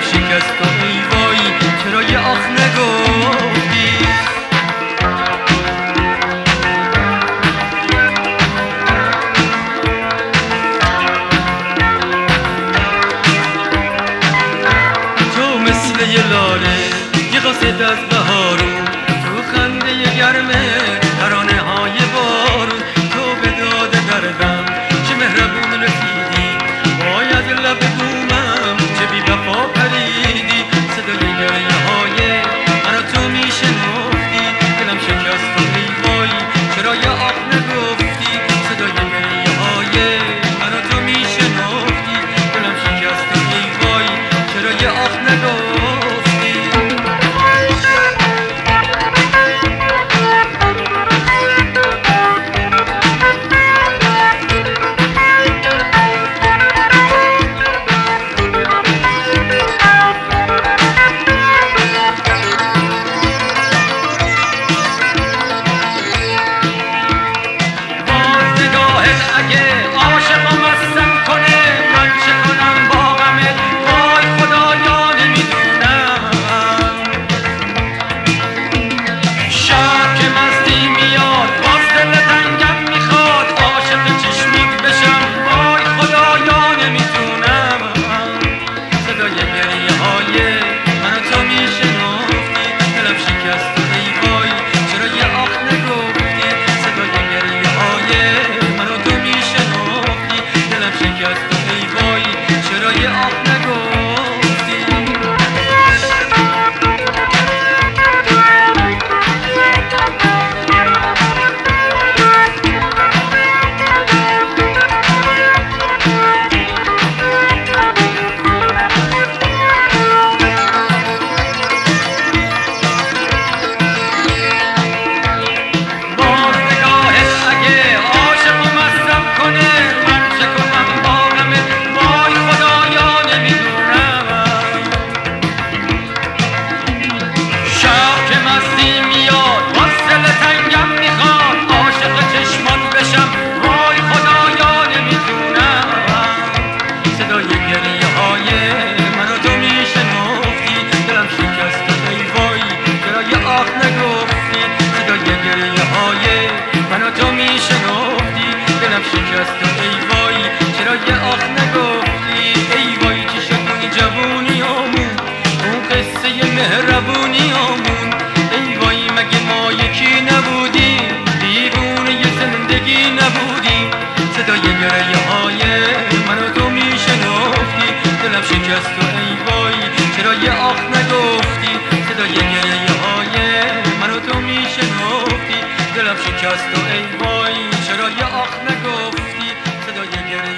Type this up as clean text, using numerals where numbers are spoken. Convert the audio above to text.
شکست و ای وای چرا یه آخ نگفتی. تو مثل یه لاله یه قاصد از بهارون، تو خنده گرمه ترانه های بارون، تو به داد دردم چه مهربون رسیدی، وای از لب بومم چه بی وفا پریدی، صدای گریه های منو تو میشنفتی، دلم شکست و ای وای چرا یه آه نگفتی، صدای گریه های منو تو میشنفتی، دلم شکست و ای وای چرا یه آه نگفتی. شکست و ای وای چرا یه آخ نگفتی، ای وای چی شد اون جوونیامون، اون قصه مهربونیامون، ای وای مگه ما یکی نبودیم، دیوونه ی زندگی نبودیم، صدای گریه های منو تو میشنفتی، دلم شکست و ای وای چرا یه آخ نگفتی، صدای گریه های منو تو میشنفتی، دلم شکست و ای وای چرا یه آخ نگفتی، صدای گریه